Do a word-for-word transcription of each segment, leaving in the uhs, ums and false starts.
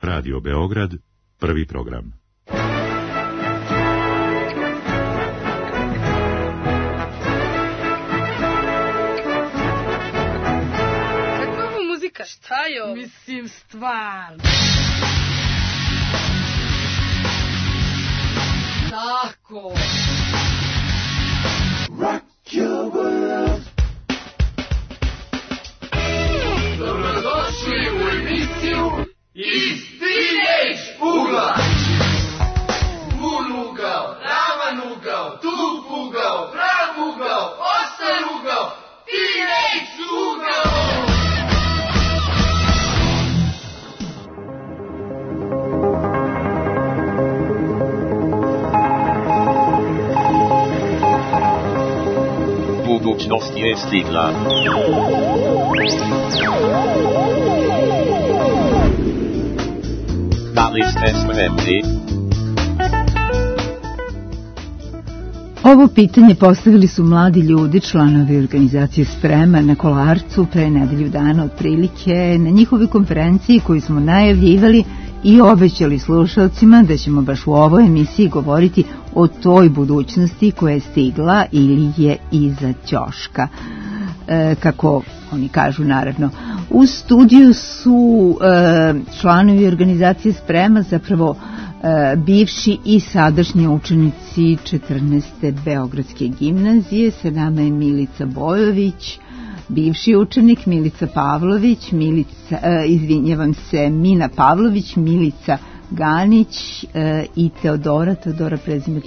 Radio Beograd, prvi program. Kakva ovo muzika? Šta je ovo? Mislim, stvarno. Tako. Rock your world. Dobrodošli u emisiju Iz Teenage ugla. Vun ugao, ravan ugao, tup ugao, prav ugao, ostar ugao, Teenage ugao. Budućnost je stigla. Da li ste spremni? Ovo pitanje postavili su mladi ljudi, članovi organizacije Sprema na Kolarcu pre nedelju dana otprilike na njihovoj konferenciji koju smo najavljivali i obećali slušalcima da ćemo baš u ovoj emisiji govoriti o toj budućnosti koja je stigla ili je iza ćoška. E, kako oni kažu, naravno. U studiju su e, članovi organizacije Sprema, zapravo e, bivši i sadašnji učenici četrnaeste Beogradske gimnazije. Sa nama je Milica Bojović, bivši učenik, Milica Pavlović, Milica, e, izvinjavam se, Mina Pavlović, Milica Ganić e, i Teodora, Teodora prezime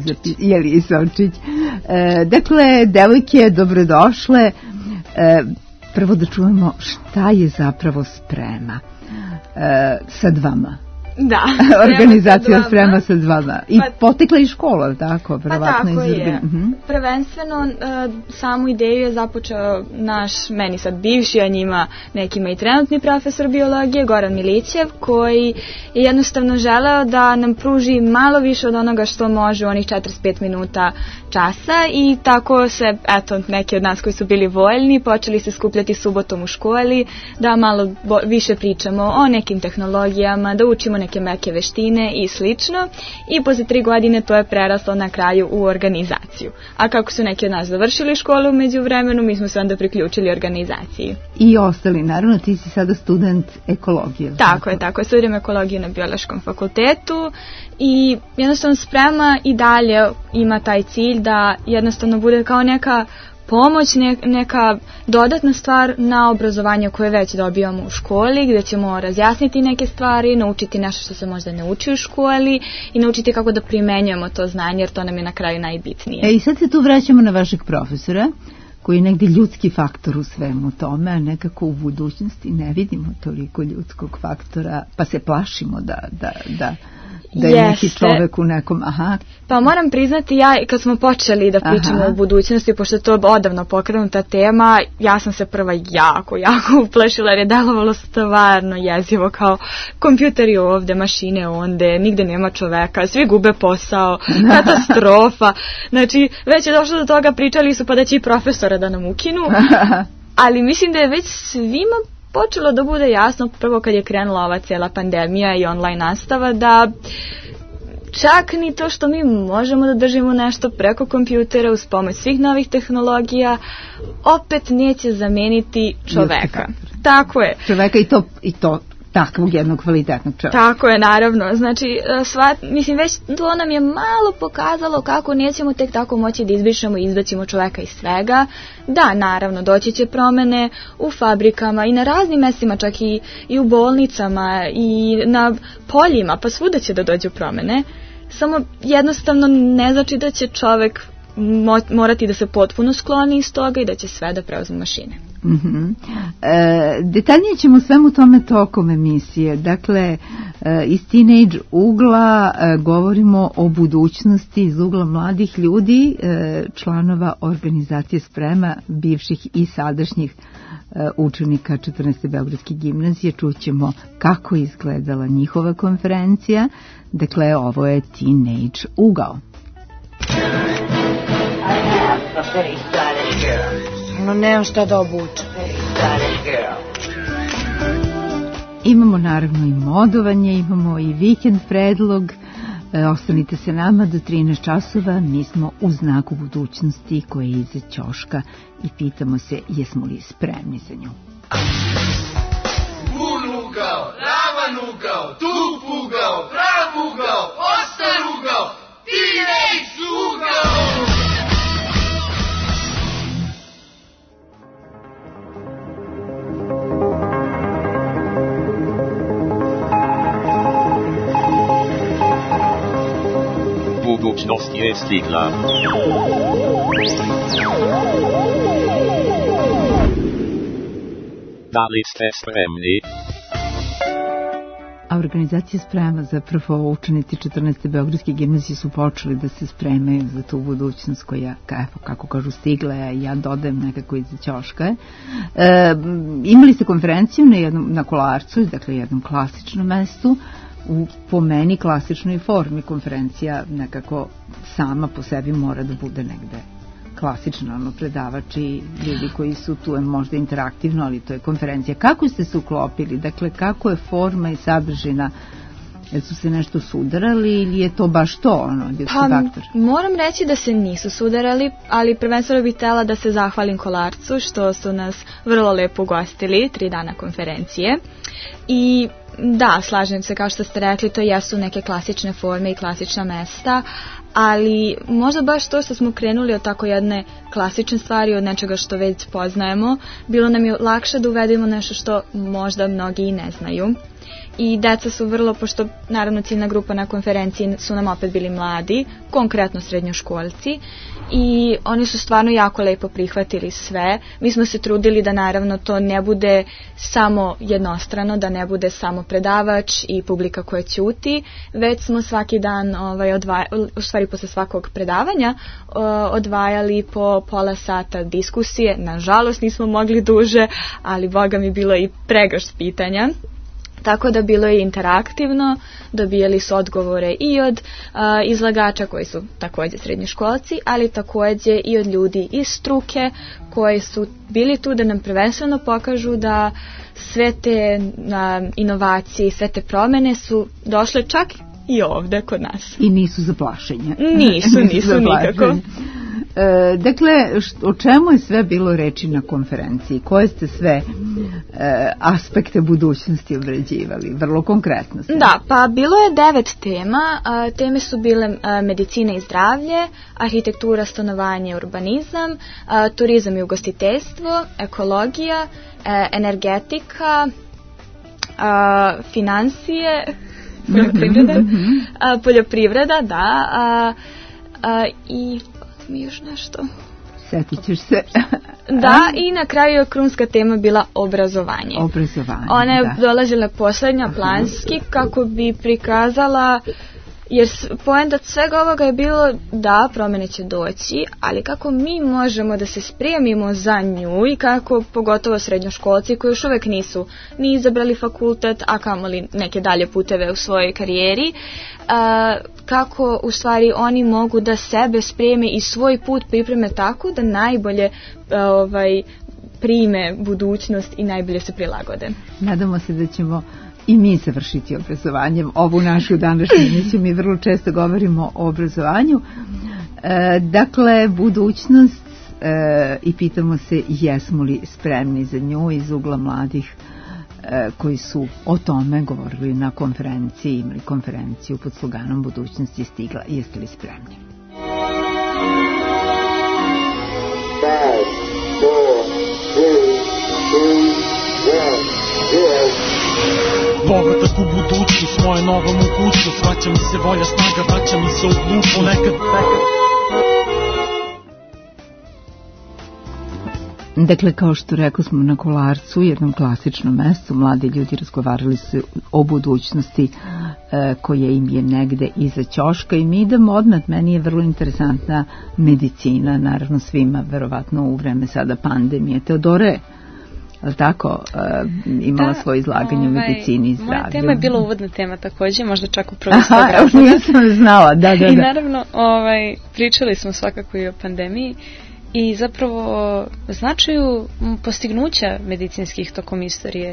Jelisovčić. E, dakle, devojke, dobrodošle. E, prvo da čujemo šta je zapravo Sprema e, sa dvama. Da. Organizacija Sprema sa dvama. I pa, potekla iz škola, tako? Pa tako je. Uh-huh. Prvenstveno, uh, samu ideju je započeo naš, meni sad bivši, a njima nekima i trenutni profesor biologije, Goran Milićev, koji je jednostavno želeo da nam pruži malo više od onoga što može u onih četrdeset pet minuta časa i tako se, eto, neki od nas koji su bili voljni, počeli se skupljati subotom u školi, da malo bo- više pričamo o nekim tehnologijama, da učimo neke meke veštine i slično. I posle tri godine to je preraslo na kraju u organizaciju. A kako su neki od nas završili školu umeđu vremenu, mi smo se onda priključili organizaciji. I ostali, naravno, ti si sada student ekologije. Tako, tako je, tako je. Studiram ekologiju na Biološkom fakultetu i jednostavno Sprema i dalje ima taj cilj da jednostavno bude kao neka pomoć, ne, neka dodatna stvar na obrazovanje koje već dobijamo u školi, gde ćemo razjasniti neke stvari, naučiti nešto što se možda ne uči u školi i naučiti kako da primenjujemo to znanje, jer to nam je na kraju najbitnije. E, i sad se tu vraćamo na vašeg profesora, koji je negdje ljudski faktor u svemu tome, a nekako u budućnosti ne vidimo toliko ljudskog faktora, pa se plašimo da... da, da da je Jeste. Neki čovek u nekom, aha. Pa moram priznati, ja kad smo počeli da pričamo aha. o budućnosti, pošto je to odavno pokrenuta tema, ja sam se prva jako, jako uplašila jer je delovalo stvarno jezivo, kao kompjuteri ovde, mašine onde, nigde nema čoveka, svi gube posao, katastrofa. Znači, već je došlo do toga, pričali su pa da će i profesora da nam ukinu, ali mislim da je već svima počelo da bude jasno prvo kad je krenula ova cijela pandemija i online nastava da čak ni to što mi možemo da držimo nešto preko kompjutera uz pomoć svih novih tehnologija opet neće zameniti čoveka. Tako je. Čoveka i to, i to takvog jednog kvalitetnog čovjeka. Tako je, naravno. Znači, sva, mislim, već to nam je malo pokazalo kako nećemo tek tako moći da izbrišemo i izdaćemo čoveka iz svega. Da, naravno, doći će promene u fabrikama i na raznim mestima, čak i, i u bolnicama i na poljima, pa svuda će da dođu promene. Samo jednostavno ne znači da će čovek morati da se potpuno skloni iz toga i da će sve da preuzmu mašine. Mm-hmm. E, detaljnije ćemo svemu tome tokom emisije. Dakle, e, iz Teenage ugla e, govorimo o budućnosti iz ugla mladih ljudi, e, članova organizacije Sprema, bivših i sadašnjih e, učenika četrnaeste Beogradske gimnazije. Čućemo kako je izgledala njihova konferencija. Dakle, ovo je Teenage ugao. No, nemam šta da obučem. I imamo naravno i modovanje, imamo i vikend predlog. E, ostanite se nama do trinaest časova, mi smo u znaku budućnosti koja je iza ćoška i pitamo se jesmo li spremni za nju. Bun ugao, ravan ugao, tup ugao, prav ugao, ostar ugao, teenage ugao! Budućnost je stigla. Da li ste spremni? A organizacija sprema, zapravo učenici četrnaeste Beogradske gimnazije su počeli da se spremaju za tu budućnost koja, kako kažu, stigla je, ja dodajem nekako iza ćoška. E, imali ste konferenciju na, jednom, na Kolarcu, dakle jednom klasičnom mestu, u po meni klasičnoj formi. Konferencija nekako sama po sebi mora da bude negde klasično, ono, predavači, ljudi koji su tu, je možda interaktivno, ali to je konferencija. Kako ste se uklopili? Dakle, kako je forma i sadržina? Jel su se nešto sudarali ili je to baš to, ono, ljudski pa, faktor? Moram reći da se nisu sudarali, ali prvenstveno bih htjela da se zahvalim Kolarcu što su nas vrlo lepo ugostili, tri dana konferencije. I da, slažem se, kao što ste rekli, to jesu neke klasične forme i klasična mesta, ali možda baš to što smo krenuli od tako jedne klasične stvari, od nečega što već poznajemo, bilo nam je lakše da uvedemo nešto što možda mnogi i ne znaju. I deca su vrlo, pošto naravno ciljna grupa na konferenciji su nam opet bili mladi, konkretno srednjoškolci, i oni su stvarno jako lepo prihvatili sve. Mi smo se trudili da naravno to ne bude samo jednostrano, da ne bude samo predavač i publika koja ćuti, već smo svaki dan, ovaj, odvaj, u stvari posle svakog predavanja, odvajali po pola sata diskusije. Nažalost nismo mogli duže, ali boga mi bilo i pregršt pitanja. Tako da bilo je interaktivno, dobijali su odgovore i od a, izlagača koji su također srednjoškolci, ali također i od ljudi iz struke koji su bili tu da nam prvenstveno pokažu da sve te a, inovacije i sve te promjene su došle čak i ovdje kod nas. I nisu za plašenje. Nisu, nisu nikako. E, dakle, o čemu je sve bilo reči na konferenciji? Koje ste sve e, aspekte budućnosti obrađivali? Vrlo konkretno. Sve. Da, pa bilo je devet tema. A, teme su bile a, medicina i zdravlje, arhitektura, stanovanje, urbanizam, a, turizam i ugostiteljstvo, ekologija, a, energetika, a, financije, poljoprivreda, a, poljoprivreda, da, a, a, i mi još nešto. Sjetit ćeš se. Da, i na kraju je krunska tema bila obrazovanje. Obrazovanje, Ona je da. dolazila posljednja planski kako bi prikazala, jer poenta svega ovoga je bilo da promjene će doći, ali kako mi možemo da se spremimo za nju i kako pogotovo srednjoškolci koji još uvijek nisu ni izabrali fakultet, a kamoli neke dalje puteve u svojoj karijeri, a, kako u stvari oni mogu da sebe spreme i svoj put pripreme tako da najbolje a, ovaj, prime budućnost i najbolje se prilagode. Nadamo se da ćemo i mi završiti obrazovanjem. Ovu našu današnju emisiju mi vrlo često govorimo o obrazovanju. E, dakle, budućnost e, i pitamo se jesmo li spremni za nju iz ugla mladih e, koji su o tome govorili na konferenciji, imali konferenciju pod sloganom Budućnost je stigla. Jeste li spremni? Five, four, three, two, one, zero. Povratak u budućnost, moja nova mogućnost. Vraća mi se volja, snaga, vraća mi se u glupo. Nekad, nekad. Dakle, kao što rekao smo na Kolarcu, jednom klasičnom mestu, mladi ljudi razgovarali su o budućnosti e, koja im je negde iza ćoška i mi idemo odmah. Meni je vrlo interesantna medicina, naravno svima, verovatno u vreme sada pandemije. Teodore, ali tako, uh, imala da, svoje izlaganje ovaj, u medicini i zdravlju. Moja tema je bila uvodna tema također, možda čak u prvom stog razloga. Nisam znala, da, da, da. I naravno, ovaj, pričali smo svakako i o pandemiji i zapravo značaju postignuća medicinskih tokom istorije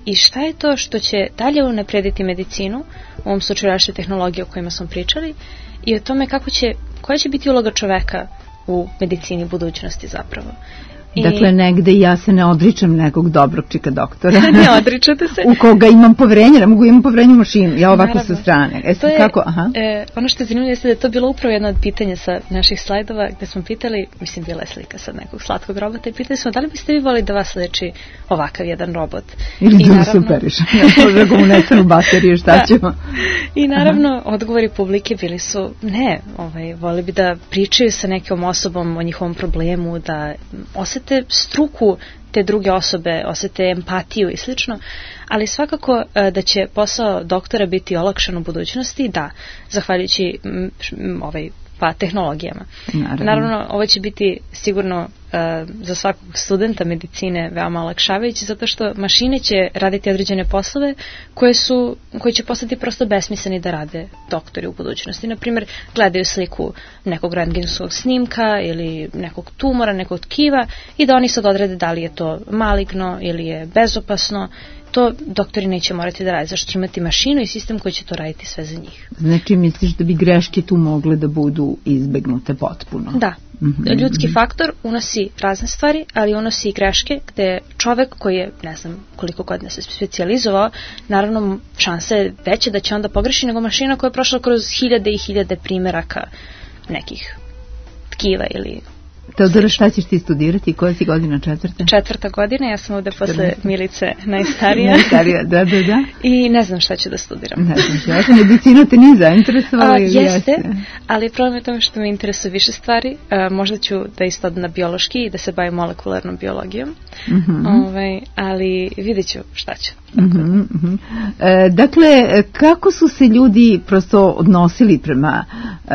i šta je to što će dalje unaprediti medicinu, u ovom slučaju različite tehnologije o kojima smo pričali, i o tome kako će, koja će biti uloga čoveka u medicini budućnosti zapravo. I... Dakle, negde ja se ne odričem nekog dobrog čika doktora. Ne odričate se. U koga imam poverenje, ne mogu imam poverenje u mašinu, ja ovako Naravno. sa strane. E, to je, kako? Aha. E, ono što je zanimljivo jeste da je to bilo upravo jedno od pitanja sa naših slajdova, gde smo pitali, mislim bila je slika sad nekog slatkog robota, i pitali smo da li biste vi volili da vas leči ovakav jedan robot. Ili I da naravno... superiš, ne može ga unestanu baterije, šta da. ćemo? I naravno, aha, odgovori publike bili su ne, ovaj, voli bi da pričaju sa nekom osobom o njihovom problemu, da osete struku te druge osobe, osete empatiju i slično, ali svakako da će posao doktora biti olakšan u budućnosti, da, zahvaljujući m, m, ovaj, pa, tehnologijama. Naravno. Naravno, ovo će biti sigurno uh, za svakog studenta medicine veoma olakšavajući, zato što mašine će raditi određene poslove koje su, koji će postati prosto besmisleni da rade doktori u budućnosti. Naprimjer, gledaju sliku nekog rentgenskog snimka ili nekog tumora, nekog tkiva i da oni sad odrede da li je to maligno ili je bezopasno. To doktori neće morati da radi, zašto će imati mašinu i sistem koji će to raditi sve za njih. Znači, misliš da bi greške tu mogle da budu izbegnute potpuno? Da. Mm-hmm. Ljudski faktor unosi razne stvari, ali unosi i greške gde čovek koji je, ne znam koliko godina se specijalizovao, naravno šansa je veća da će onda pogreši nego mašina koja je prošla kroz hiljade i hiljade primjeraka nekih tkiva ili... Teodora, šta ćeš ti studirati? Koja si godina, četvrta? Četvrta godina, ja sam ovde posle Milice najstarija. Najstarija, da, da, da. I ne znam šta ću da studiram. Ne znam, ja sam medicina te nije zainteresovala. A, jeste, ali problem je tome što me interesuje više stvari. A, možda ću da isto na biološki i da se bavim molekularnom biologijom. Mm-hmm. Ovaj, ali vidjet ću šta ću. Mm-hmm, mm-hmm. E, dakle, kako su se ljudi prosto odnosili prema e,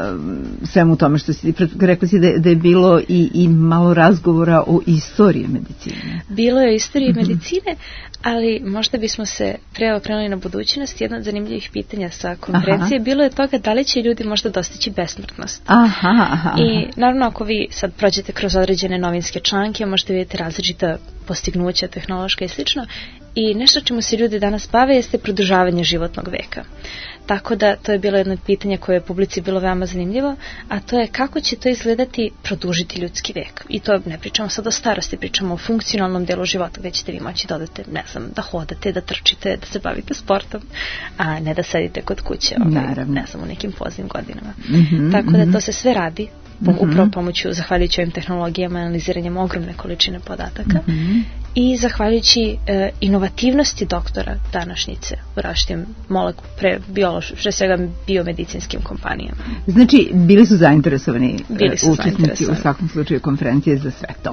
svemu tome što si rekla si da, da je bilo i, i malo razgovora o istoriji medicine? Bilo je o istoriji mm-hmm. medicine, ali možda bismo se pre okrenuli na budućnost. Jedno od zanimljivih pitanja sa konferencije aha. bilo je toga da li će ljudi možda dostići besmrtnost. Aha, aha. I naravno ako vi sad prođete kroz određene novinske članke, možete vidjeti različita postignuća tehnološka i slično. I nešto čemu se ljudi danas bave jeste produžavanje životnog veka. Tako da to je bilo jedno pitanje koje je publici bilo veoma zanimljivo, a to je kako će to izgledati produžiti ljudski vek. I to ne pričamo sad o starosti, pričamo o funkcionalnom delu života gdje ćete vi moći da odete, ne znam, da hodate, da trčite, da se bavite sportom, a ne da sedite kod kuće, ovaj, ne znam, u nekim poznim godinama. Mm-hmm, Tako da to se sve radi mm-hmm. upravo pomoću, zahvaljujući ovim tehnologijama, analiziranjem ogromne količine podataka mm-hmm. i zahvaljujući e, inovativnosti doktora današnjice u različitim moleku, pre, biološ, pre svega biomedicinskim kompanijama. Znači, bili su zainteresovani bili su učesnici zainteresovani. U svakom slučaju konferencije za sve to.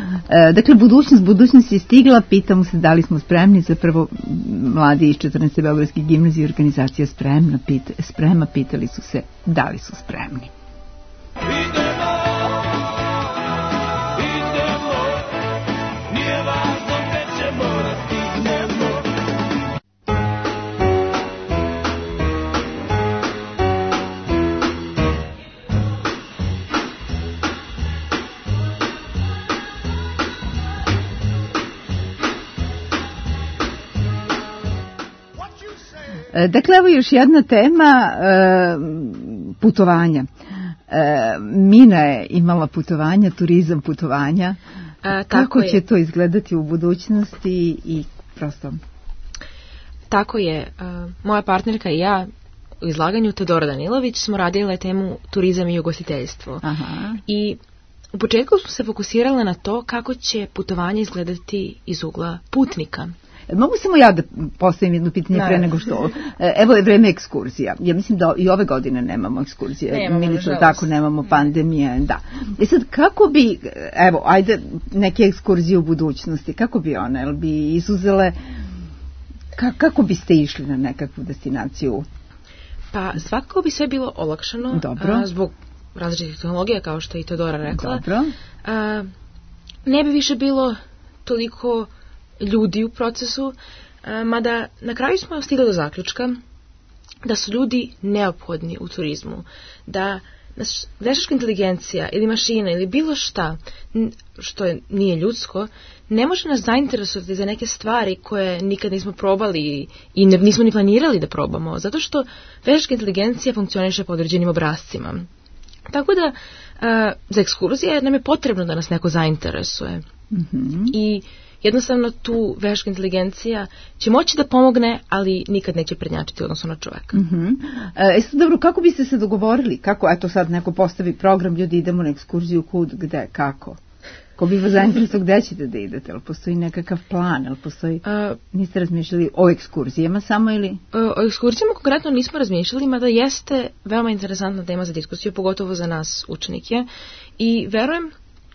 E, dakle, budućnost, budućnost je stigla, pitamo se da li smo spremni za prvo mladi iz četrnaeste Beogradske gimnazije, organizacija spremna, pit, sprema, pitali su se da li su spremni. Dakle, evo još jedna tema, e, putovanja. E, Mina je imala putovanja, turizam putovanja. A, Kako je. će to izgledati u budućnosti i prosto? Tako je. A, moja partnerka i ja u izlaganju Teodora Danilović smo radile temu turizam i ugostiteljstvo. Aha. I u početku smo se fokusirale na to kako će putovanje izgledati iz ugla putnika. Mogu samo ja da postavim jedno pitanje pre nego što... Evo je vreme ekskurzija. Ja mislim da i ove godine nemamo ekskurzije. Nemamo, Milično, tako nemamo pandemije. Da. I sad kako bi, evo, ajde neke ekskurzije u budućnosti, kako bi one, jel bi izuzele, ka, kako biste išli na nekakvu destinaciju? Pa svakako bi sve bilo olakšano. Dobro. A, zbog različitih tehnologija, kao što je i Teodora rekla. Dobro. A, ne bi više bilo toliko ljudi u procesu, mada na kraju smo stigli do zaključka da su ljudi neophodni u turizmu, da Znaš, veštačka inteligencija ili mašina ili bilo šta što je, nije ljudsko, ne može nas zainteresovati za neke stvari koje nikad nismo probali i ne, nismo ni planirali da probamo, zato što veštačka inteligencija funkcioniše po određenim obrascima. Tako da uh, za ekskurzije nam je potrebno da nas neko zainteresuje. Mm-hmm. I jednostavno tu veštačka inteligencija će moći da pomogne, ali nikad neće prednjačiti odnosno na čoveka. Mm-hmm. E, sad, dobro, kako biste se dogovorili? Kako, eto sad neko postavi program, ljudi idemo na ekskurziju, kud, gde, kako? Ko bi vas zainteresovao gde ćete da idete? Ali postoji nekakav plan? Ali postoji, uh, niste razmišljali o ekskurzijama samo ili? Uh, o ekskurzijama konkretno nismo razmišljali, mada jeste veoma interesantna tema za diskusiju, pogotovo za nas učenike. I verujem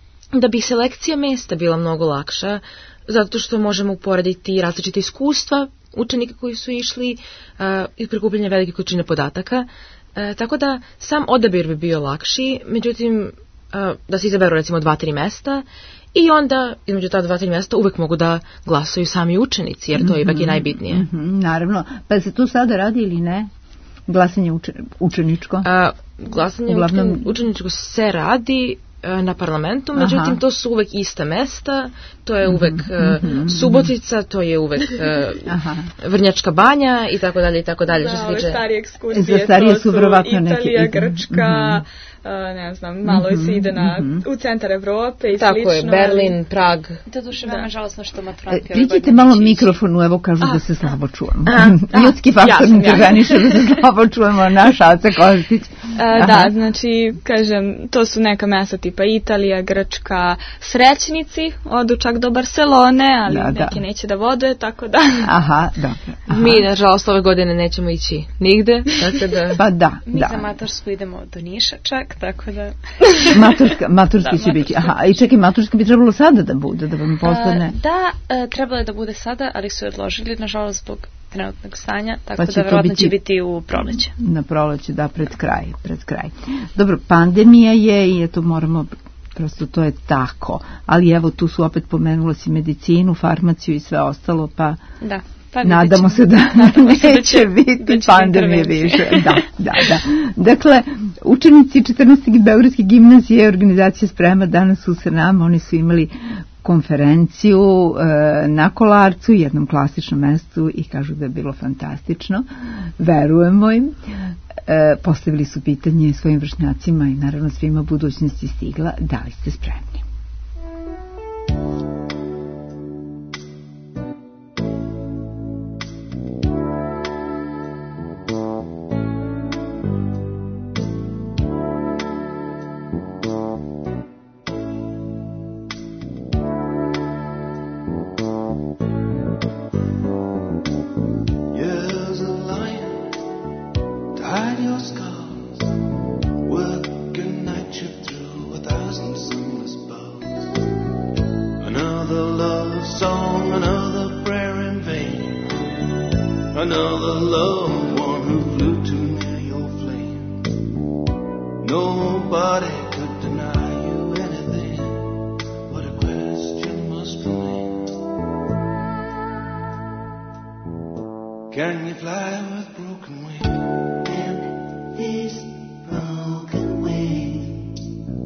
da bi selekcija mesta bila mnogo lakša, zato što možemo uporediti različite iskustva učenika koji su išli uh, i prikupljanje velike količine podataka. Uh, tako da sam odabir bi bio lakši, međutim uh, da se izaberu recimo dva, tri mesta i onda između ta dva, tri mesta uvek mogu da glasaju sami učenici, jer to je ipak i najbitnije. Mm-hmm, naravno. Pa se tu sada radi ili ne? Glasanje uče, učeničko? Uh, glasanje Uglavnom... učeničko se radi na parlamentu, međutim Aha. to su uvek ista mesta, to je uvek mm-hmm. uh, Subotica, to je uvek uh, Vrnjačka banja i tako dalje i tako dalje. Da, što se ove tiče... starije ekskurzije, za starije to su su Italija, neke... Grčka, mm-hmm. uh, ne znam, malo mm-hmm. se ide na, mm-hmm. u centar Evrope i tako slično. Tako je, Berlin, ali... Prag. To duše veoma žalosno što maturanti... Priđite malo mikrofonu, evo kažu ah. da se slabo čujemo. Ah. Ljudski faktor interveniše da se slabo čujemo, naš Aca Kostić. Uh, da, znači, kažem, to su neka mesta tipa Italija, Grčka, srećnici, odu čak do Barcelone, ali da, neki da. neće da vode, tako da... Aha, dobro. Aha. Mi, nažalost, ove godine nećemo ići nigde, tako da... Pa da, Mi da. za matursku idemo do Niša čak, tako da... Maturska, maturski da, će biti, aha, i čekaj, maturska bi trebalo sada da bude, da vam postane... Uh, da, uh, trebalo je da bude sada, ali su je odložili, nažalost, zbog trenutnog stanja, tako pa da verovatno će biti u proleće. Na proleće, da, pred kraj, pred kraj. Dobro, pandemija je i eto moramo, prosto to je tako, ali evo tu su opet pomenula si medicinu, farmaciju i sve ostalo, pa... Da. Pa nadamo se da nadamo neće da će, biti da će pandemije više. Da, da, da. Dakle, učenici četrnaeste Beogradske gimnazije, organizacija Sprema danas su sa nama, oni su imali konferenciju e, na Kolarcu, jednom klasičnom mestu i kažu da je bilo fantastično. Verujemo im. E, postavili su pitanje svojim vršnjacima i naravno svima budućnosti stigla. Da li ste spremni? Can you fly with broken wings? In these broken wings.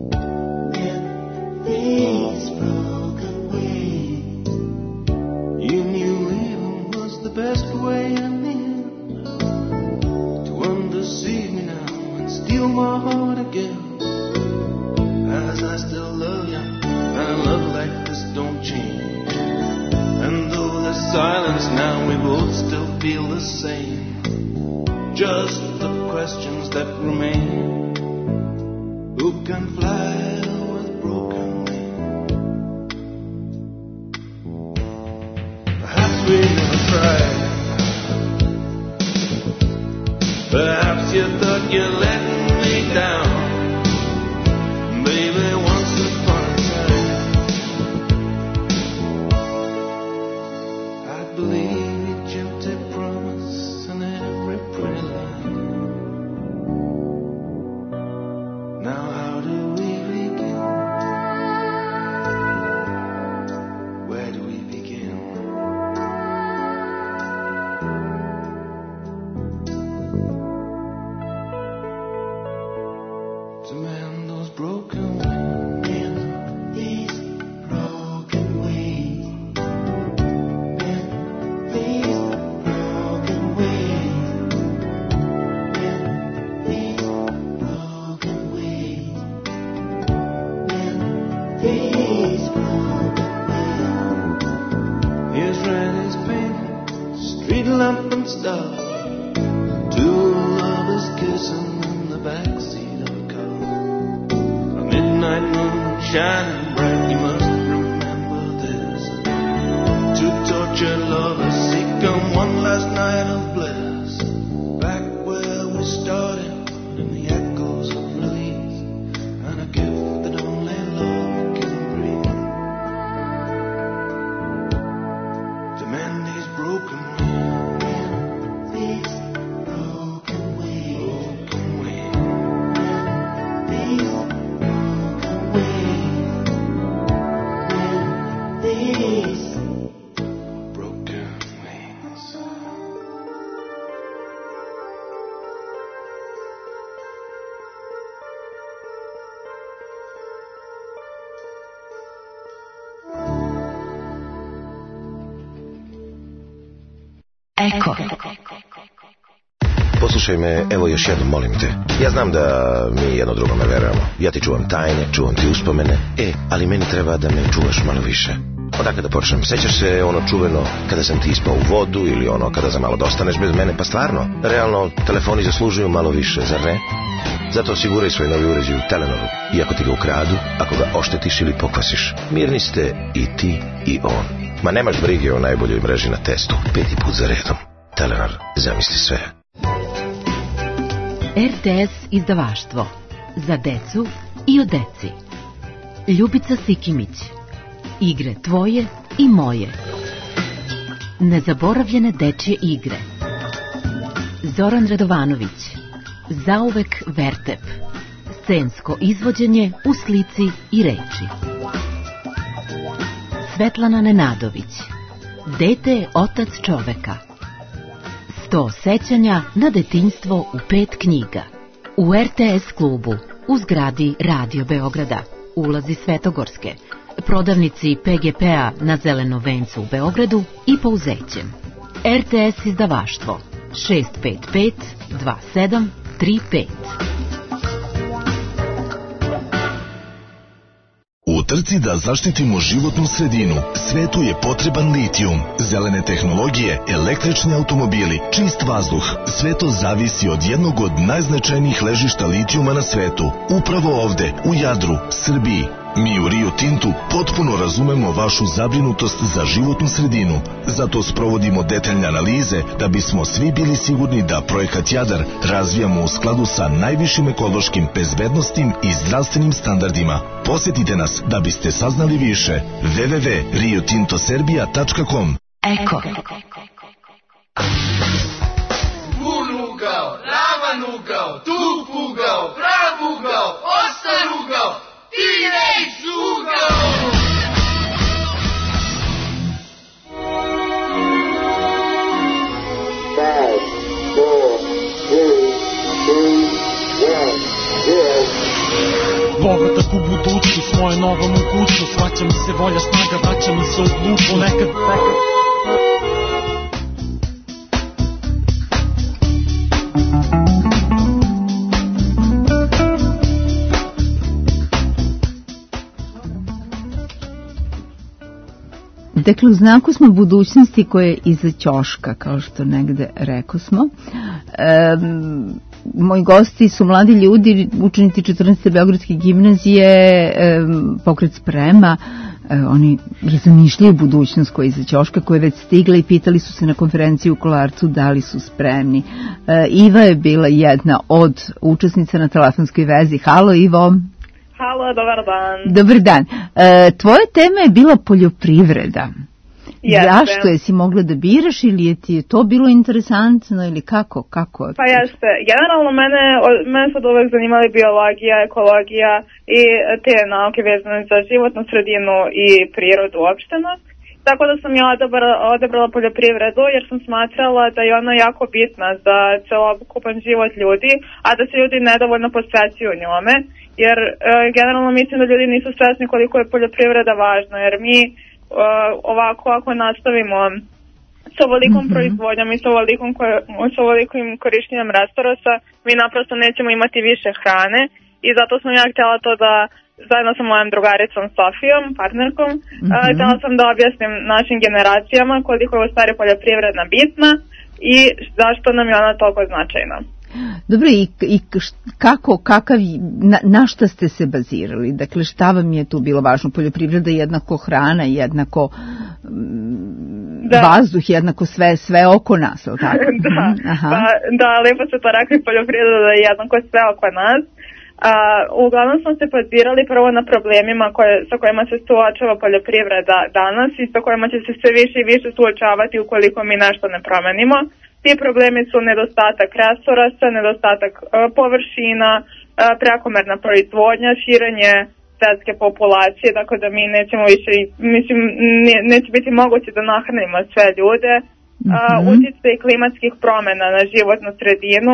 In these broken wings. You knew even was the best way I'm in. To undeceive me now and steal my heart again. As I still love you, and love like this don't change. And though there's silence now, we both still feel the same. Just the questions that remain. Who can fly with broken wings? Perhaps we never tried. Perhaps you thought you let me down. Baby, once upon a time I believe each empty promise and every pretty line. Now how do we begin? Where do we begin? Two lovers kissing in the backseat of a car. A midnight moon shining bright, you must remember this. Two tortured lovers seeking one last night of bliss. Back where we started, in the echoes of release, and a gift that only love can bring. To mend these broken wings, these broken wings, broken wings, these broken wings, these broken wings. Eko. Poslušaj me, evo još jednom, molim te. Ja znam da mi jedno drugome verujemo. Ja ti čuvam tajne, čuvam ti uspomene. E, ali meni treba da me čuvaš malo više. Odakle da počnem? Sećaš se ono čuveno kada sam ti ispao u vodu ili ono kada za malo dostaneš bez mene? Pa stvarno, realno, telefoni zaslužuju malo više, zar ne? Zato osiguraj svoj novi uređaj u Telenoru. I ako ti ga ukradu, ako ga oštetiš ili pokvasiš, mirni ste i ti i on. Ma nemaš brige o najboljoj mreži na testu. Peti put za redom. Telenor, zamisli sve. R T S izdavaštvo. Za decu i o deci. Ljubica Sikimić. Igre tvoje i moje. Nezaboravljene dečje igre. Zoran Radovanović. Zauvek Vertep. Scensko izvođenje u slici i reči. Svetlana Nenadović. Dete je otac čoveka. Sto sećanja na detinjstvo u pet knjiga. U R T S klubu, u zgradi Radio Beograda, ulazi Svetogorske, prodavnici P G P-a na Zelenom vencu u Beogradu i Pouzećem. R T S izdavaštvo šest pet pet dva sedam tri pet. U trci da zaštitimo životnu sredinu, svetu je potreban litijum, zelene tehnologije, električni automobili, čist vazduh. Sve to zavisi od jednog od najznačajnijih ležišta litijuma na svetu. Upravo ovde, u Jadru, Srbiji. Mi u Rio Tintu potpuno razumemo vašu zabrinutost za životnu sredinu. Zato sprovodimo detaljne analize da bismo svi bili sigurni da projekat Jadar razvijamo u skladu sa najvišim ekološkim, bezbednosnim i zdravstvenim standardima. Posjetite nas da biste saznali više. w w w tačka rio tinto serbia tačka com. Eko. Bun ugao, ravan ugao, tup ugao, prav ugao, ostar ugao, teenage ugao. Five, four, three, two, one, zero. Povratak u budućnost, moja nova mogućnost. Vraća mi se volja, snaga, vraća mi se u glupo. Nekad, nekad Dakle, u znaku smo budućnosti koje je iza ćoška, kao što negde rekao smo. E, moji gosti su mladi ljudi, učenici četrnaeste Beogradske gimnazije, e, pokret Sprema. E, oni razmišljaju budućnost koja je iza ćoška, koja je već stigla i pitali su se na konferenciji u Kolarcu da li su spremni. E, Iva je bila jedna od učesnica na telefonskoj vezi. Halo, Ivo. Halo, dobar dan. Dobar dan. E, tvoja tema je bila poljoprivreda. Jeste. Zašto? Jesi mogla da biraš ili je ti to bilo interesantno ili kako? kako? Pa jeste. Generalno mene, mene sad uvek zanimali biologija, ekologija i te nauke vezane za životnu sredinu i prirodu uopšteno. Tako da sam ja odabrala, odabrala poljoprivredu jer sam smatrala da je ona jako bitna za celokupan život ljudi, a da se ljudi nedovoljno posvećuju njome. Jer e, generalno mislim da ljudi nisu svesni koliko je poljoprivreda važna, jer mi e, ovako ako nastavimo s ovolikom mm-hmm. proizvodnjom i s ovolikom, s ovolikom korištenjem resursa, mi naprosto nećemo imati više hrane i zato sam ja htjela to da zajedno sa mojom drugaricom Sofijom, partnerkom, mm-hmm. htjela sam da objasnim našim generacijama koliko je u stvari poljoprivredna bitna i zašto nam je ona toliko značajna. Dobro, i, i kako, kakav, na, na šta ste se bazirali? Dakle, šta vam je tu bilo važno? Poljoprivreda jednako hrana, jednako da. vazduh, jednako sve, sve oko nas, ali tako? da, Aha. Pa, da, lepo se to rekli, poljoprivreda je jednako sve oko nas. A, uglavnom smo se bazirali prvo na problemima koje, sa kojima se suočava poljoprivreda danas i sa kojima će se sve više i više suočavati ukoliko mi nešto ne promenimo. Ti problemi su nedostatak resursa, nedostatak uh, površina, uh, prekomerna proizvodnja, širenje svetske populacije, tako da mi nećemo više, mislim, ne, neće biti moguće da nahranimo sve ljude. Uh, mm-hmm. Utjecaj klimatskih promjena na životnu sredinu,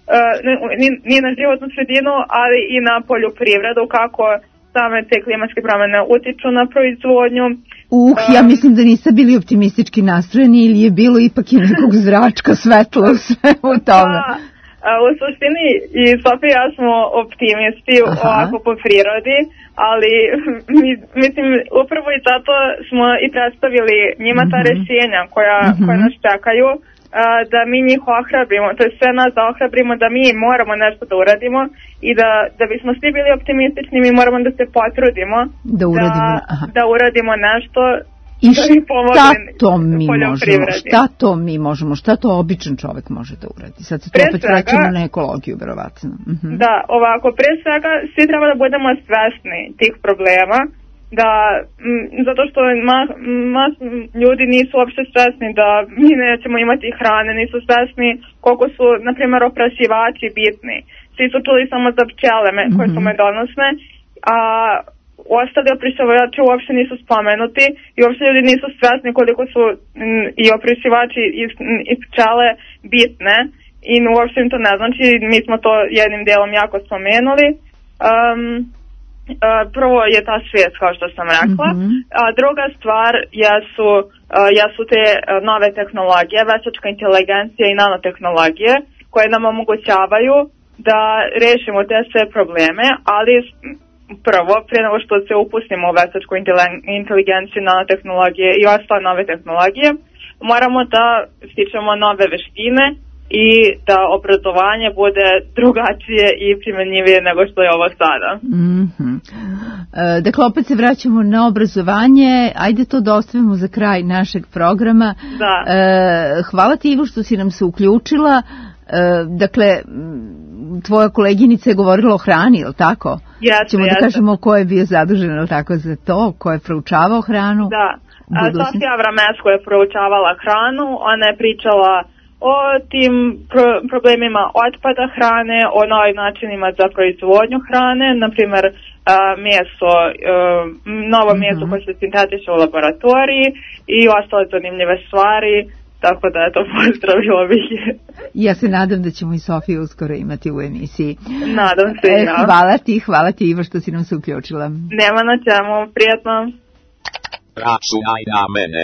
uh, nije na životnu sredinu, ali i na poljoprivredu, kako same te klimatske promjene utiču na proizvodnju. Uh, ja mislim da niste bili optimistički nastrojeni ili je bilo ipak i nekog zračka svetla u svemu tome? Da, u suštini i Sofija i ja smo optimisti ovako po prirodi, ali mislim upravo i zato smo i predstavili njima ta mm-hmm. rješenja koja, mm-hmm. koja nas čekaju, da mi njih ohrabrimo, to je sve nas da ohrabrimo da mi moramo nešto da uradimo i da, da bismo svi bili optimistični mi moramo da se potrudimo da uradimo, da, da uradimo nešto i da mi pomogne šta to mi možemo, šta to mi možemo, šta to običan čovek može da uradi? Sad se to opet vraćamo na ekologiju, verovatno. Uh-huh. Da, ovako, pre svega svi treba da budemo svesni tih problema, da, m, zato što mas, mas ljudi nisu uopšte svesni da mi nećemo imati hrane, nisu svesni koliko su, na primjer, oprašivači bitni. Svi su čuli samo za pčele me, koje su medonosne, a ostali oprašivači uopšte nisu spomenuti i uopšte ljudi nisu svesni koliko su m, i oprašivači iz, iz pčele bitne i uopšte im to ne znači, mi smo to jednim delom jako spomenuli. Um, Uh, prvo je ta svijest, kao što sam rekla, mm-hmm. a druga stvar jesu, uh, jesu te uh, nove tehnologije, veštačka inteligencija i nanotehnologije koje nam omogućavaju da rešimo te sve probleme, ali prvo, prije nego što se upustimo u veštačku inteligenciju, nanotehnologije i ostale nove tehnologije, moramo da stičemo nove veštine i da obrazovanje bude drugačije i primjenjivije nego što je ovo sada. Mm-hmm. E, dakle, opet se vraćamo na obrazovanje. Ajde to da ostavimo za kraj našeg programa. Da. E, hvala ti, Ivo, što si nam se uključila. E, dakle, tvoja koleginica je govorila o hrani, je li tako? Jeste, Ćemo jeste. da kažemo ko je bio zadužen tako za to, ko je proučavao hranu. Da. Sofija Vramesko je proučavala hranu, ona je pričala o tim pro- problemima otpada hrane, o novim načinima za proizvodnju hrane, na primjer uh, meso, uh, novo mm-hmm. meso koje se sintetiše u laboratoriji i ostale zanimljive stvari, tako da eto, pozdravila bih je. Ja se nadam da ćemo i Sofiju uskoro imati u emisiji. Nadam se e, ja. Hvala ti, hvala ti Ivo što si nam se uključila. Nema na čemu, prijetno. Računaj na mene.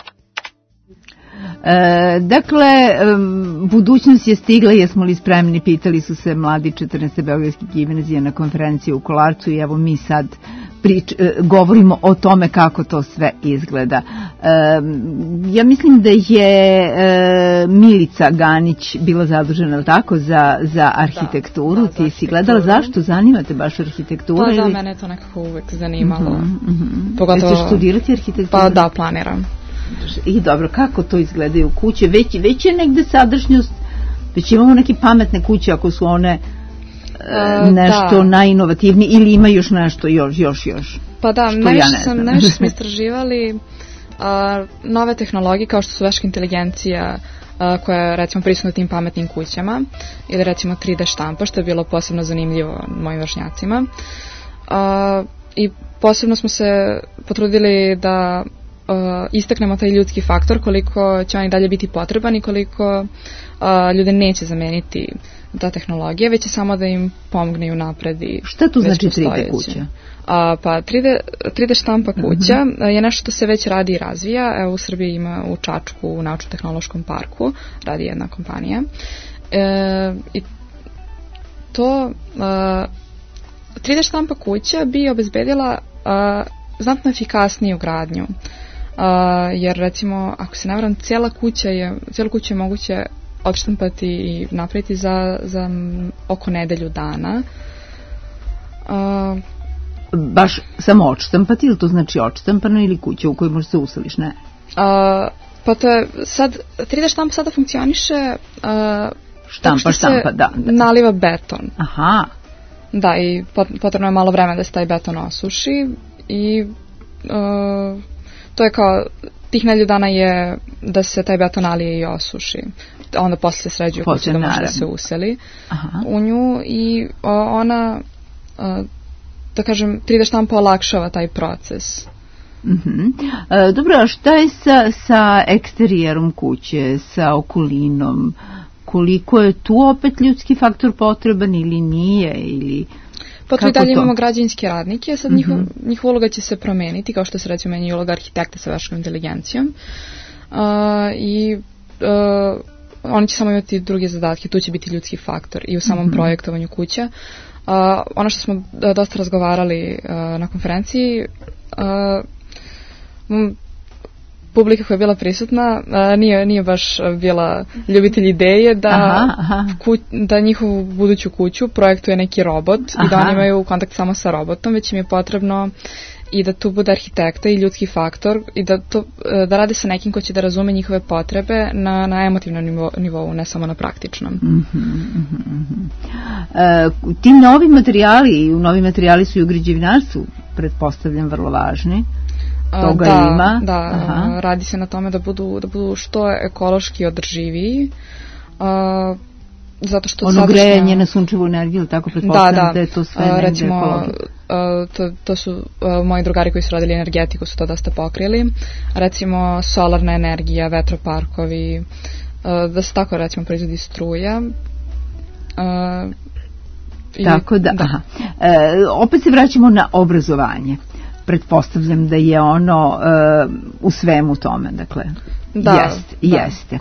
E, dakle, um, budućnost je stigla, jesmo li spremni, pitali su se mladi četrnaeste Beogradske gimnazije na konferenciji u Kolarcu i evo mi sad prič, e, govorimo o tome kako to sve izgleda. E, ja mislim da je e, Milica Ganić bila zadužena tako za, za arhitekturu, da, da, ti si gledala, zašto zanima te baš arhitektura? Pa da, ili? mene je to nekako uvek zanimalo. Mm-hmm, mm-hmm. Pogotovo... Jeste študirati arhitekturu? Pa da, planiram. I dobro, kako to izgledaju kuće? Već, već je negde sadašnjost, već imamo neke pametne kuće ako su one e, nešto da. najinovativnije ili ima još nešto još, još, još. Pa da, što najviše, ja ne sam, najviše smo istraživali a, nove tehnologije kao što su veštačka inteligencija a, koja je recimo prisutna tim pametnim kućama ili recimo tri D štampa što je bilo posebno zanimljivo mojim vršnjacima. A, I posebno smo se potrudili da Uh, istaknemo taj ljudski faktor, koliko će on i dalje biti potreban i koliko uh, ljude neće zameniti ta tehnologija, već je samo da im pomogne i unapredi. Šta tu znači tri D kuća? Uh, pa tri D, tri D štampa kuća uh-huh. je nešto što se već radi i razvija. Evo u Srbiji ima u Čačku u Naučno-tehnološkom parku, radi jedna kompanija. Uh, I to uh, tri D štampa kuća bi obezbedila uh, znatno efikasniju gradnju. jer recimo, ako se ne varam, cijela kuća je, cijelu kuću je moguće odštampati i napraviti za, za oko nedelju dana. Uh, Baš samo odštampati, ili to znači odštampano ili kuća u kojoj možeš se useliš, ne? Uh, pa to je sad, tri D štampa sada funkcioniše uh, štampa, štampa, da, da. Naliva beton. Aha. Da, i potrebno je malo vremena da se taj beton osuši i uh, to je kao, tih nedelju dana je da se taj beton nalije i osuši. Onda posle se sređuje kuća da može da se useli. Aha. U nju i uh, ona, uh, da kažem, tri D štampa olakšava taj proces. Mm-hmm. E, dobro, a šta je sa, sa eksterijerom kuće, sa okolinom? Koliko je tu opet ljudski faktor potreban ili nije? Ili pa tu i dalje imamo građevinske radnike, sad mm-hmm. njihov, njihova uloga će se promeniti, kao što se recimo meni uloga arhitekta sa veštačkom inteligencijom. Uh, I uh, oni će samo imati druge zadatke, tu će biti ljudski faktor i u samom mm-hmm. projektovanju kuća. Uh, ono što smo uh, dosta razgovarali uh, na konferenciji, uh, publika koja je bila prisutna uh, nije, nije baš bila ljubitelj ideje da, aha, aha. Ku, da njihovu buduću kuću projektuje neki robot aha. i da oni imaju kontakt samo sa robotom, već im je potrebno i da tu bude arhitekta i ljudski faktor i da, to, da rade sa nekim ko će da razume njihove potrebe na, na emotivnom nivou, nivou, ne samo na praktičnom. Mm-hmm, mm-hmm. E, ti novi materijali, novi materijali su i u građevinarstvu, pretpostavljam, vrlo važni. Toga da, ima. Da, aha. Radi se na tome da budu, da budu što ekološki održiviji. Uh, zato što ono sadašnja... grejanje na sunčevu energiju, tako pretpostavljam da, da. da je to sve negde recimo, ekologije. Uh, to, to su uh, moji drugari koji su radili energetiku su to dosta pokrili. Recimo solarna energija, vetroparkovi, uh, da se tako recimo proizvodi struja. Uh, tako i, da, da. Aha. E, opet se vraćamo na obrazovanje. Pretpostavljam da je ono uh, u svemu tome, dakle, da, jest, da. jeste.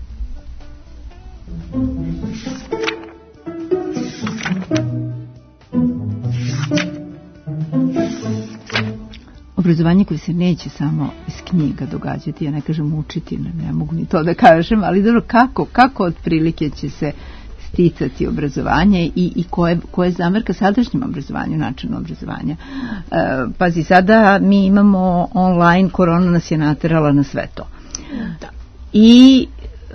Obrazovanje koje se neće samo iz knjiga događati, ja ne kažem učiti, ne, ne mogu ni to da kažem, ali dobro, kako, kako otprilike će se sticati obrazovanje i, i koje, koje je zamerka sadašnjem obrazovanju, načinu obrazovanja. E, pazi, sada mi imamo online, korona nas je naterala na sve to. Da. I e,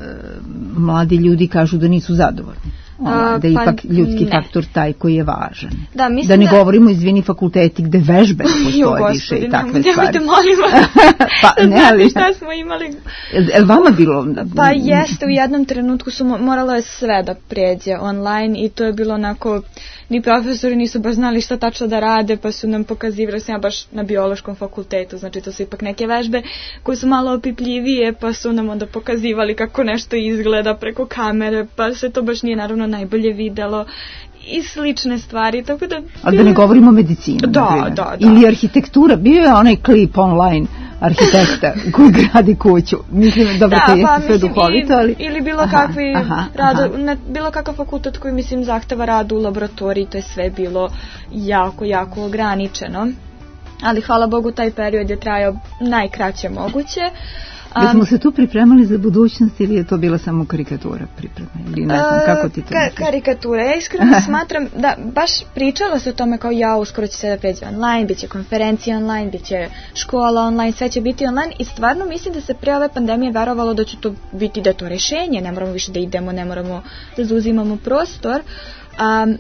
mladi ljudi kažu da nisu zadovoljni. Ona, da je pa, ipak ljudski ne. faktor taj koji je važan. Da, da ne da... govorimo, izvini, fakulteti gde vežbe postoje više i takve nemoj, stvari. Nemojte, molim pa, ne, ali, šta smo imali. Je li vama bilo? Pa jeste, u jednom trenutku su moralo je sve da pređe online i to je bilo onako, ni profesori nisu baš znali šta tačno da rade, pa su nam pokazivali, sam ja baš na biološkom fakultetu, znači to su ipak neke vežbe koje su malo opipljivije, pa su nam onda pokazivali kako nešto izgleda preko kamere, pa se to baš nije naravno najbolje videlo i slične stvari, tako da... Ali da ne govorimo o medicini. Da, da, da. Ili arhitektura, bio je onaj klip online arhitekta koji gradi kuću. Mislim, dobro, da, to jeste pa, sve mislim, duhovito, ali... Ili bilo aha, kakvi aha, rado, aha. Ne, bilo kakav fakultet koji, mislim, zahteva rad u laboratoriji, to je sve bilo jako, jako ograničeno. Ali, hvala Bogu, taj period je trajao najkraće moguće. Da smo se tu pripremali za budućnost ili je to bila samo karikatura priprema? Ili ne znam, kako ti to ka- karikatura. Ja iskreno smatram da baš pričalo se o tome kao ja, uskoro će se da pređe online, bit će konferencija online, bit će škola online, sve će biti online i stvarno mislim da se pre ove pandemije verovalo da će to biti, da je to rešenje, ne moramo više da idemo, ne moramo da zauzimamo prostor, um,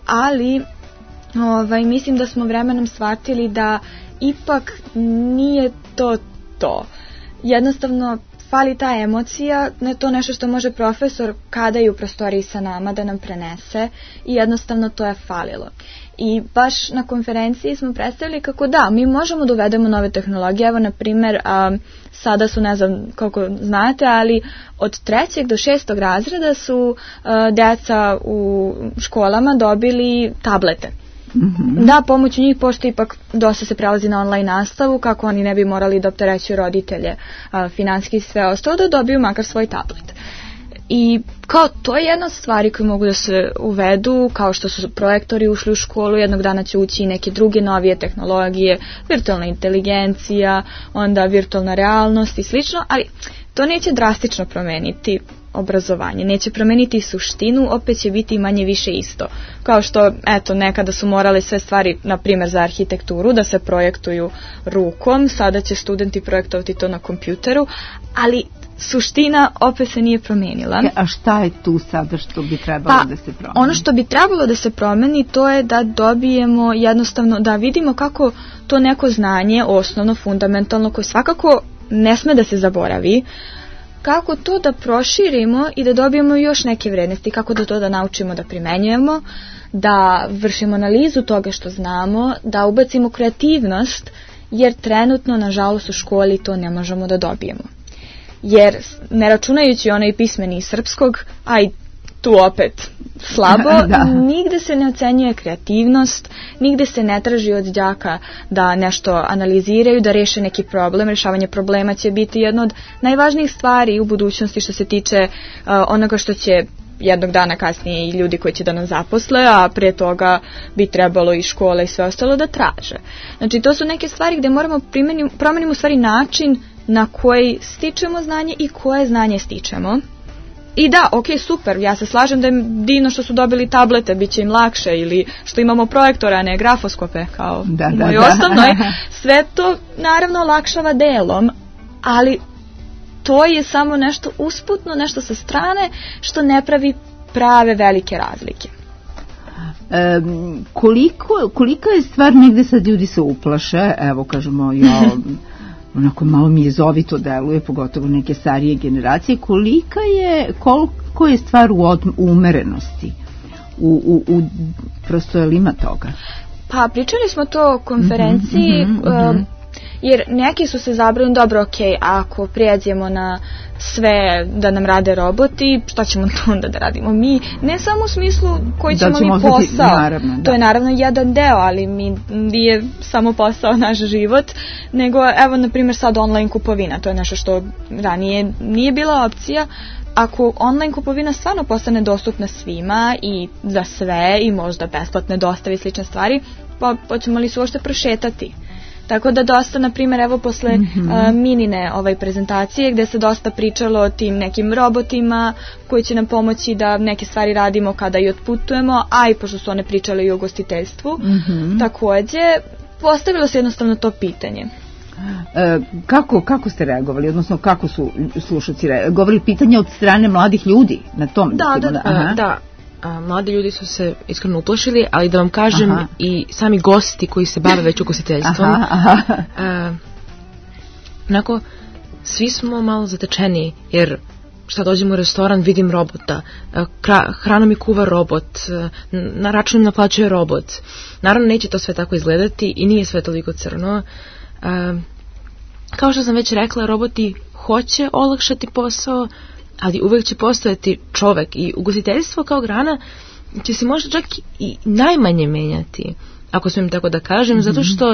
ali ovaj, mislim da smo vremenom shvatili da ipak nije to to. Jednostavno fali ta emocija, ne to nešto što može profesor kada je u prostoriji sa nama da nam prenese i jednostavno to je falilo. I baš na konferenciji smo predstavili kako da, mi možemo da uvedemo nove tehnologije, evo na primjer a, sada su, ne znam koliko znate, ali od trećeg do šestog razreda su a, deca u školama dobili tablete. Mm-hmm. Da, pomoću njih, pošto ipak dosta se prelazi na online nastavu, kako oni ne bi morali da opterećuju roditelje a, finansijski i sve ostalo, da dobiju makar svoj tablet. I kao to je jedna od stvari koje mogu da se uvedu, kao što su projektori ušli u školu, jednog dana će ući i neke druge novije tehnologije, virtualna inteligencija, onda virtualna realnost i slično, ali to neće drastično promeniti obrazovanje, neće promeniti suštinu, opet će biti manje više isto. Kao što, eto, nekada su morali sve stvari, na primjer za arhitekturu, da se projektuju rukom, sada će studenti projektovati to na kompjuteru, ali suština opet se nije promenila. A šta je tu sada što bi trebalo pa, da se promeni? Ono što bi trebalo da se promeni to je da dobijemo jednostavno, da vidimo kako to neko znanje, osnovno, fundamentalno, koje svakako ne sme da se zaboravi, kako to da proširimo i da dobijemo još neke vrednosti, kako da to da naučimo da primenjujemo, da vršimo analizu toga što znamo, da ubacimo kreativnost, jer trenutno, nažalost, u školi to ne možemo da dobijemo. Jer, ne računajući onaj pismeni iz srpskog, a i tu opet slabo, nigde se ne ocenjuje kreativnost, nigde se ne traži od đaka da nešto analiziraju, da reše neki problem. Rešavanje problema će biti jedna od najvažnijih stvari u budućnosti što se tiče uh, onoga što će jednog dana kasnije i ljudi koji će da nas zaposle, a prije toga bi trebalo i škola i sve ostalo da traže. Znači, to su neke stvari gde moramo promenimo u stvari način na koji stičemo znanje i koje znanje stičemo. I da, ok, super, ja se slažem da je divno što su dobili tablete, bit će im lakše, ili što imamo projektore, a ne grafoskope, kao da, u da, mojoj da. osnovnoj. Sve to naravno olakšava delom, ali to je samo nešto usputno, nešto sa strane, što ne pravi prave velike razlike. E, koliko, kolika je stvar, negde sad ljudi se uplaše, evo kažemo, ja... onako malo mi je zovito deluje, pogotovo neke starije generacije, kolika je, koliko je stvar u, od, u umerenosti, u, u, u prosto je li ima toga? Pa pričali smo to o konferenciji, mm-hmm, mm-hmm. jer neki su se zabrali, dobro, ok, ako prijeđemo na sve da nam rade roboti, šta ćemo to onda da radimo mi? Ne samo u smislu koji ćemo, ćemo mi posao, zati, naravno, to je naravno jedan deo, ali mi nije samo posao naš život, nego evo na primjer sad online kupovina, to je nešto što ranije nije bila opcija. Ako online kupovina stvarno postane dostupna svima i za sve i možda besplatne dostave i slične stvari, pa hoćemo li se uopšte prošetati? Tako da dosta, na primjer, evo posle mm-hmm. uh, minine ovaj prezentacije gde se dosta pričalo o tim nekim robotima koji će nam pomoći da neke stvari radimo kada i otputujemo, a i pošto su one pričale i o gostiteljstvu, mm-hmm. takođe postavilo se jednostavno to pitanje. E, kako, kako ste reagovali, odnosno kako su slušalci reagovali? Pitanje od strane mladih ljudi na tom? Da, da, da, da, da. A, mladi ljudi su se iskreno uplašili, ali da vam kažem, aha. i sami gosti koji se bave već ugostiteljstvom, onako, svi smo malo zatečeni, jer šta dođemo u restoran, vidim robota, Kra, hranu mi kuva robot, na račun naplaćuje robot. Naravno, neće to sve tako izgledati i nije sve toliko crno. A, kao što sam već rekla, roboti hoće olakšati posao, ali uvek će postojati čovek i ugostiteljstvo kao grana će se možda čak i najmanje menjati, ako smijem tako da kažem, mm-hmm. zato što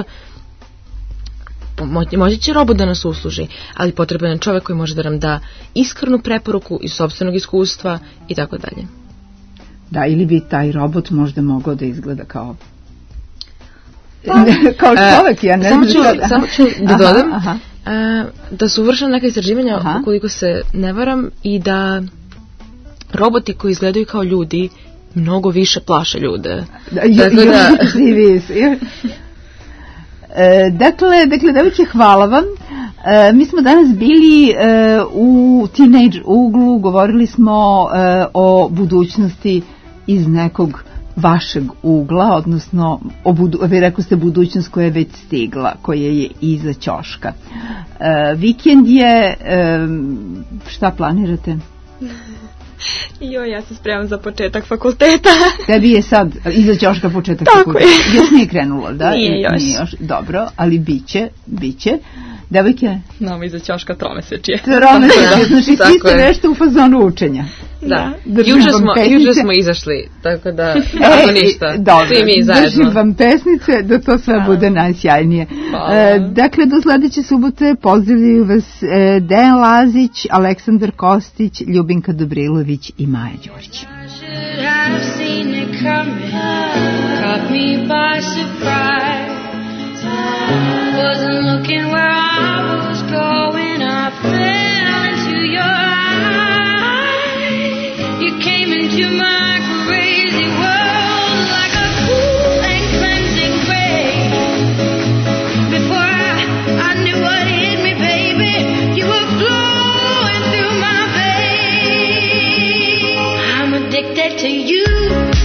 možda će robot da nas usluži, ali potreban je čovek koji može da nam da iskrenu preporuku iz sopstvenog iskustva i tako dalje. Da, ili bi taj robot možda mogao da izgleda kao pa, kao čovek, ja ne znam. Samo ću, samo ću da dodam aha, aha. da su vršena neka istraživanja, aha. ukoliko se ne varam, i da roboti koji izgledaju kao ljudi mnogo više plaše ljude. Da, dakle, da... e, dakle, dakle, devojke, hvala vam. E, mi smo danas bili e, u Teenage uglu, govorili smo e, o budućnosti iz nekog vašeg ugla, odnosno o budu, vi rekao ste budućnost koja je već stigla, koja je iza ćoška. E, vikend je, e, šta planirate? Jo, ja se spremam za početak fakulteta. Tebi je sad iza ćoška početak tako fakulteta. Je. Još nije krenulo, da? Nije još. Nije još. Dobro, ali biće, biće. Devojke? Nama iza ćoška tromesečje. Tromesečje, znači ti ste nešto u fazonu učenja. Da, da. Juče smo, juče smo izašli, tako da tako ništa, e, dobro, svi mi zajedno. Držim vam pesnice da to sve Hvala. Bude najsjajnije. E, dakle, do sledeće subote pozdravljaju vas e, Dejan Lazić, Aleksandar Kostić, Ljubinka Dobrilović i Maja Đurić. Wasn't looking where I was going, I fell into your eyes. You came into my crazy world like a cool and cleansing rain. Before I, I knew what hit me, baby, you were flowing through my veins. I'm addicted to you.